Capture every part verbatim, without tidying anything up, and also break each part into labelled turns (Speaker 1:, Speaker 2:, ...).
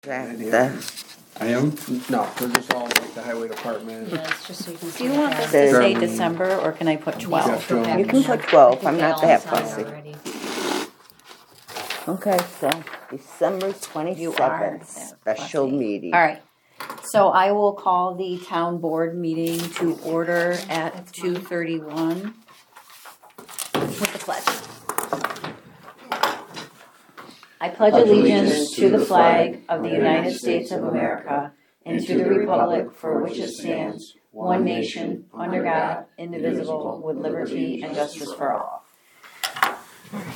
Speaker 1: The,
Speaker 2: I am?
Speaker 3: No, they're just all like the highway department.
Speaker 4: Yeah, it's just so you can
Speaker 5: Do
Speaker 4: see
Speaker 5: you
Speaker 4: the
Speaker 5: want this
Speaker 4: back.
Speaker 5: to say
Speaker 1: Um,
Speaker 5: December, or can I put twelve?
Speaker 3: Yeah.
Speaker 1: you can put twelve, I'm not that
Speaker 4: They all
Speaker 1: fussy.
Speaker 4: signed already.
Speaker 1: Okay, so December
Speaker 5: You are
Speaker 1: twenty-seventh,
Speaker 5: that
Speaker 1: special
Speaker 5: fussy.
Speaker 1: meeting.
Speaker 5: All right. So I will call the town board meeting to order at two thirty-one with the pledge. I pledge allegiance to the flag of the United States of America and to the republic for which it stands, one nation, under God, indivisible, with liberty and justice for all. Do you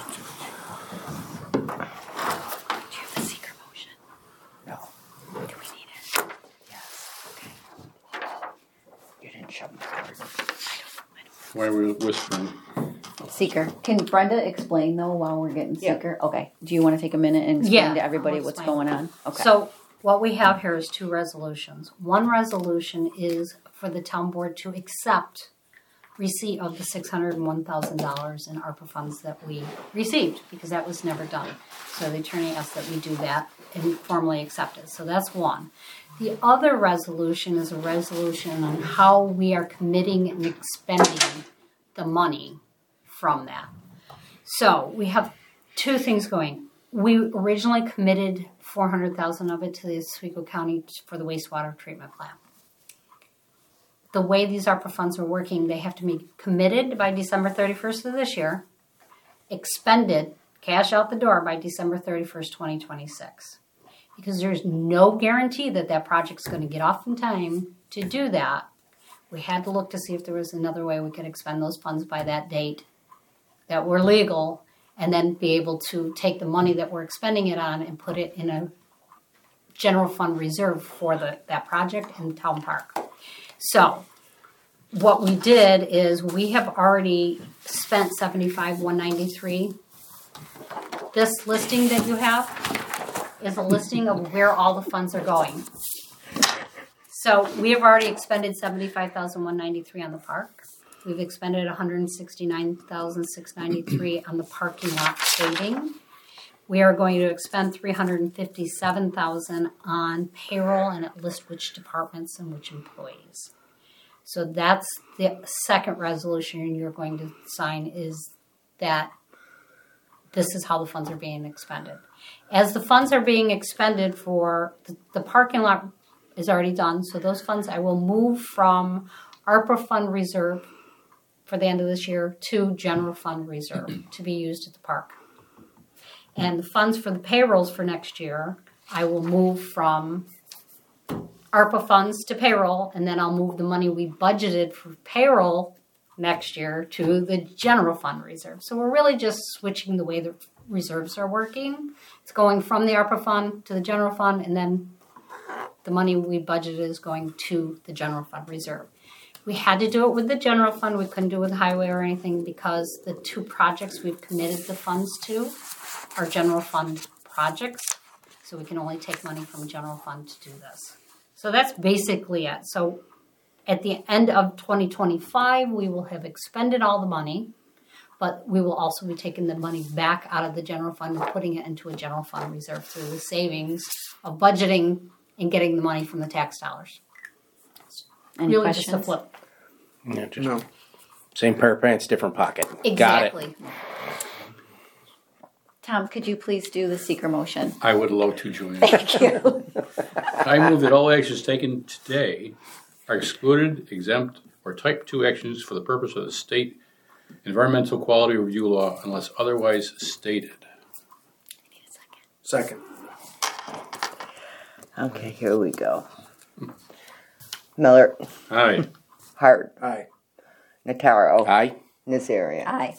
Speaker 5: have a secret motion?
Speaker 1: No.
Speaker 5: Do we need it?
Speaker 1: Yes. Okay. You didn't shove my card.
Speaker 2: Why are we whispering?
Speaker 5: Seeker. Can Brenda explain though while we're getting
Speaker 1: Yeah.
Speaker 5: Seeker? Okay. Do you want to take a minute and explain
Speaker 4: Yeah,
Speaker 5: to everybody
Speaker 4: I'll
Speaker 5: what's
Speaker 4: explain.
Speaker 5: going on? Okay.
Speaker 4: So what we have here is two resolutions. One resolution is for the town board to accept receipt of the six hundred one thousand dollars in ARPA funds that we received, because that was never done. So the attorney asked that we do that and formally accept it. So that's one. The other resolution is a resolution on how we are committing and expending the money from that. So we have two things going. We originally committed four hundred thousand dollars of it to the Oswego County for the wastewater treatment plant. The way these ARPA funds are working, they have to be committed by December thirty-first of this year, expended, cash out the door by December thirty-first, twenty twenty-six. Because there's no guarantee that that project's going to get off in time to do that. We had to look to see if there was another way we could expend those funds by that date that were legal, and then be able to take the money that we're expending it on and put it in a general fund reserve for the, that project in Town Park. So what we did is we have already spent seventy-five one ninety-three. This listing that you have is a listing of where all the funds are going. So we have already expended seventy-five thousand one ninety-three on the park. We've expended one hundred sixty-nine thousand six ninety-three on the parking lot paving. We are going to expend three hundred fifty-seven thousand on payroll, and it lists which departments and which employees. So that's the second resolution you're going to sign, is that this is how the funds are being expended. As the funds are being expended for the, the parking lot is already done, so those funds I will move from ARPA fund reserve for the end of this year to general fund reserve to be used at the park. And the funds for the payrolls for next year, I will move from ARPA funds to payroll, and then I'll move the money we budgeted for payroll next year to the general fund reserve. So we're really just switching the way the reserves are working. It's going from the ARPA fund to the general fund, and then the money we budgeted is going to the general fund reserve. We had to do it with the general fund. We couldn't do it with highway or anything because the two projects we've committed the funds to are general fund projects. So we can only take money from general fund to do this. So that's basically it. So at the end of twenty twenty-five, we will have expended all the money, but we will also be taking the money back out of the general fund and putting it into a general fund reserve through the savings of budgeting and getting the money from the tax dollars.
Speaker 5: Any
Speaker 4: really
Speaker 5: questions?
Speaker 4: just a flip.
Speaker 6: Yeah, just
Speaker 3: No.
Speaker 6: same pair of pants, different pocket.
Speaker 4: Exactly.
Speaker 6: Got it.
Speaker 5: Tom, could you please do the seeker motion?
Speaker 2: I would love to join.
Speaker 5: Thank you.
Speaker 2: I move that all actions taken today are excluded, exempt, or type two actions for the purpose of the state environmental quality review law unless otherwise stated.
Speaker 3: Second.
Speaker 1: Okay, here we go. Miller,
Speaker 2: Aye.
Speaker 1: Hart,
Speaker 3: Aye.
Speaker 1: Notaro,
Speaker 6: Aye.
Speaker 1: Nazarian.
Speaker 5: Aye.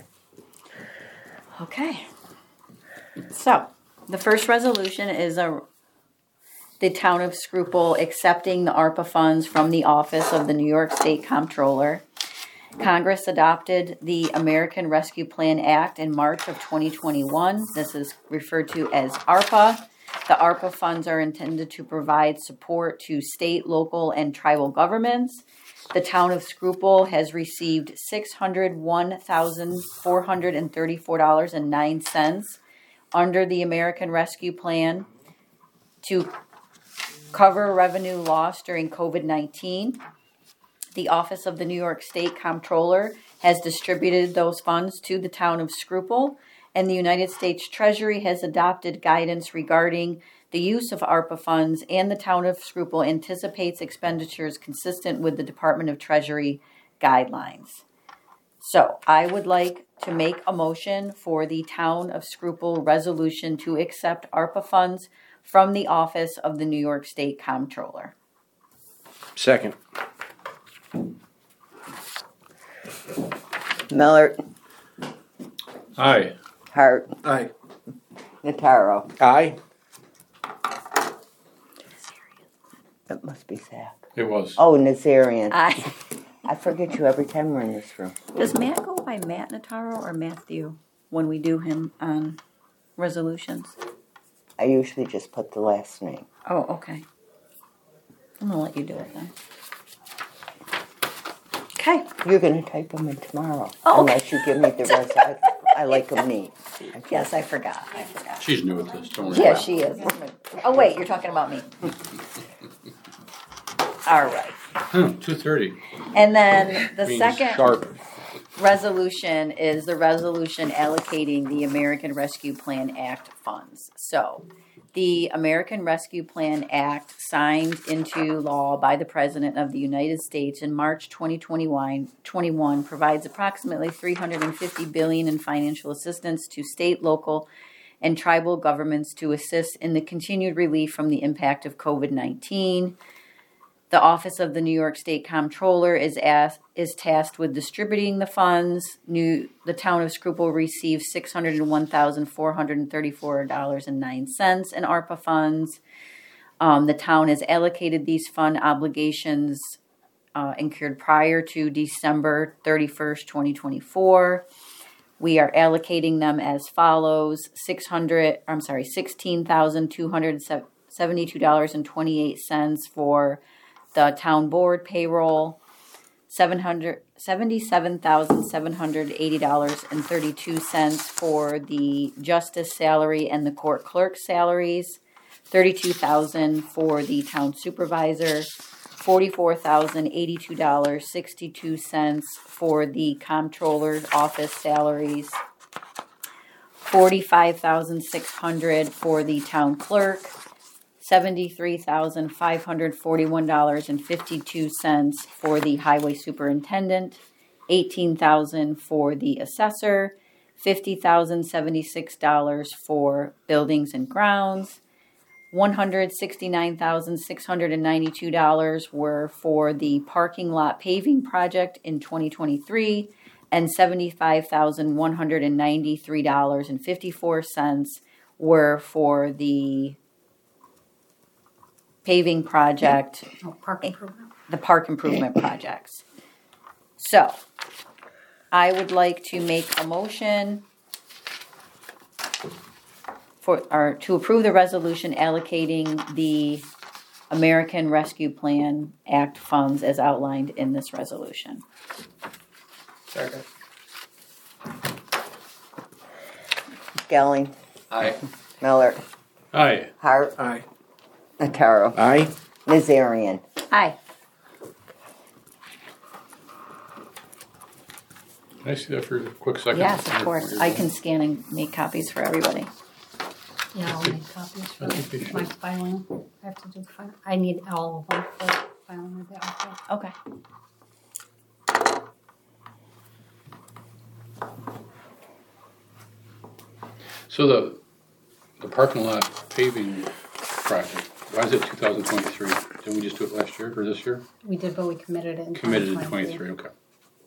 Speaker 5: Okay. So, the first resolution is a the town of Scruple accepting the ARPA funds from the office of the New York State Comptroller. Congress adopted the American Rescue Plan Act in March of twenty twenty-one. This is referred to as ARPA. The ARPA funds are intended to provide support to state, local, and tribal governments. The town of Scruple has received six hundred one thousand four hundred thirty-four dollars and nine cents under the American Rescue Plan. to cover revenue loss during COVID nineteen. The Office of the New York State Comptroller has distributed those funds to the town of Schuylkill, and the United States Treasury has adopted guidance regarding the use of ARPA funds, and the town of Schuylkill anticipates expenditures consistent with the Department of Treasury guidelines. So I would like to make a motion for the town of Schuylkill resolution to accept ARPA funds from the Office of the New York State Comptroller.
Speaker 6: Second.
Speaker 1: Miller,
Speaker 2: Aye.
Speaker 1: Hart,
Speaker 3: Aye.
Speaker 1: Notaro.
Speaker 6: Aye.
Speaker 1: That must be Zach.
Speaker 2: It was.
Speaker 1: Oh, Nazarian.
Speaker 5: Aye.
Speaker 1: I forget you every time we're in this room.
Speaker 5: Does Matt go by Matt Notaro or Matthew when we do him on resolutions?
Speaker 1: I usually just put the last name.
Speaker 5: Oh, okay. I'm gonna let you do it then. Okay.
Speaker 1: You're going to type them in tomorrow.
Speaker 5: Oh, okay.
Speaker 1: Unless you give me the rest. I, I like them neat. I
Speaker 5: Yes, I forgot. I forgot.
Speaker 2: She's new at this. Don't worry.
Speaker 5: Yeah,
Speaker 2: about it.
Speaker 5: she is. Oh, wait, you're talking about me. All right.
Speaker 2: Hmm, two thirty.
Speaker 5: And then the
Speaker 2: Means
Speaker 5: second
Speaker 2: sharp.
Speaker 5: resolution is the resolution allocating the American Rescue Plan Act funds. So, the American Rescue Plan Act, signed into law by the President of the United States in March twenty twenty-one, provides approximately three hundred fifty billion dollars in financial assistance to state, local, and tribal governments to assist in the continued relief from the impact of COVID nineteen. The Office of the New York State Comptroller is asked, is tasked with distributing the funds. New, the town of Schuylkill received six hundred one thousand four hundred thirty-four dollars and nine cents in ARPA funds. Um, the town has allocated these fund obligations uh, incurred prior to December thirty-first, twenty twenty-four. We are allocating them as follows: six hundred, I'm sorry, sixteen thousand two hundred seventy-two dollars and twenty-eight cents for the town board payroll, seven hundred seventy-seven thousand seven hundred eighty dollars and thirty-two cents for the justice salary and the court clerk salaries, thirty-two thousand dollars for the town supervisor, forty-four thousand eighty-two dollars and sixty-two cents for the comptroller's office salaries, forty-five thousand six hundred dollars for the town clerk, seventy-three thousand five hundred forty-one dollars and fifty-two cents for the highway superintendent, eighteen thousand dollars for the assessor, fifty thousand seventy-six dollars for buildings and grounds, one hundred sixty-nine thousand six hundred ninety-two dollars were for the parking lot paving project in twenty twenty-three, and seventy-five thousand one hundred ninety-three dollars and fifty-four cents were for the paving project,
Speaker 4: Oh, park improvement.
Speaker 5: the park improvement projects. So, I would like to make a motion for, or to approve the resolution allocating the American Rescue Plan Act funds as outlined in this resolution.
Speaker 3: Second.
Speaker 1: Gelling,
Speaker 2: Aye.
Speaker 1: Miller,
Speaker 2: Aye.
Speaker 1: Hart,
Speaker 3: Aye.
Speaker 1: Notaro.
Speaker 6: Aye.
Speaker 1: Nazarian.
Speaker 5: Aye.
Speaker 2: Can I see that for a quick second?
Speaker 5: Yes, of course. I can scan and make copies for everybody.
Speaker 4: Yeah, I'll make copies for
Speaker 2: I think they
Speaker 4: my
Speaker 2: should.
Speaker 4: filing. I have to do filing. I need all of them for filing with the office.
Speaker 5: Okay.
Speaker 2: So the the parking lot paving project, why is it two thousand twenty-three? Didn't we just do it last year or this year?
Speaker 4: We did, but we committed it in
Speaker 2: Committed in
Speaker 4: twenty twenty-three.
Speaker 2: twenty-three, okay.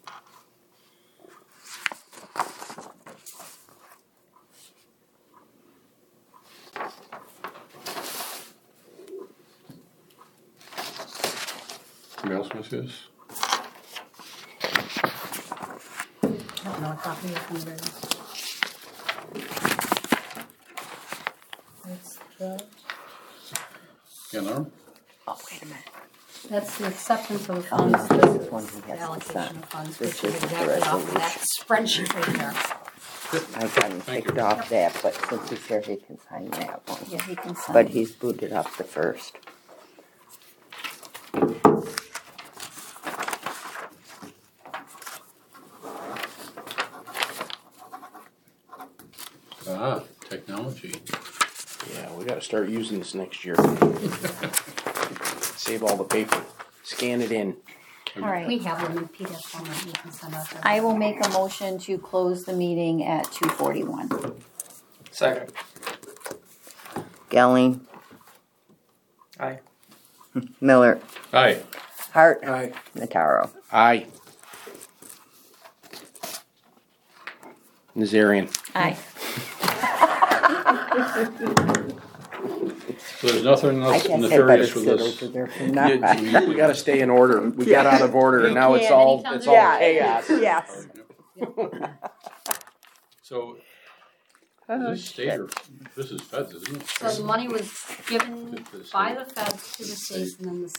Speaker 2: Anybody else want to see this?
Speaker 4: I don't know what copy you're going to do. That's the,
Speaker 2: Yeah, Norm?
Speaker 1: Oh, wait a minute.
Speaker 4: that's the acceptance of the
Speaker 1: Oh,
Speaker 4: funds.
Speaker 1: no,
Speaker 4: This
Speaker 1: this
Speaker 4: is
Speaker 1: one he
Speaker 4: the
Speaker 1: has to
Speaker 4: allocation
Speaker 1: sign.
Speaker 4: of funds,
Speaker 1: This
Speaker 4: which is
Speaker 1: is the
Speaker 4: exactly off of that
Speaker 1: resolution.
Speaker 4: spreadsheet right there.
Speaker 1: I got him
Speaker 2: Thank
Speaker 1: ticked
Speaker 2: you.
Speaker 1: off that, but since he's here, he can sign that one.
Speaker 5: Yeah, he can sign.
Speaker 1: But he's booted up the first.
Speaker 2: Ah, technology.
Speaker 6: Yeah, we gotta start using this next year. Save all the paper. Scan it in.
Speaker 5: All right.
Speaker 4: We have them in P D F format. You can send out. to
Speaker 5: I will
Speaker 4: everybody.
Speaker 5: make a motion to close the meeting at two forty-one.
Speaker 3: Second.
Speaker 1: Gelling,
Speaker 3: Aye.
Speaker 1: Miller,
Speaker 2: Aye.
Speaker 1: Hart,
Speaker 3: Aye.
Speaker 1: Notaro.
Speaker 6: Aye. Nazarian.
Speaker 5: Aye.
Speaker 2: So there's nothing
Speaker 1: I
Speaker 2: else
Speaker 1: guess I better
Speaker 2: nefarious with
Speaker 1: sit
Speaker 2: this.
Speaker 1: over there for
Speaker 6: You-
Speaker 1: now.
Speaker 6: we gotta stay in order. We got out of order and now it's
Speaker 4: can,
Speaker 6: all,
Speaker 4: anytime
Speaker 6: it's
Speaker 4: you
Speaker 6: all
Speaker 4: want.
Speaker 6: chaos.
Speaker 1: Yes.
Speaker 2: So,
Speaker 1: Oh,
Speaker 2: this is state or, this is feds, isn't it?
Speaker 4: So the money was given
Speaker 2: To the
Speaker 4: by
Speaker 2: state.
Speaker 4: the feds to the states, and then the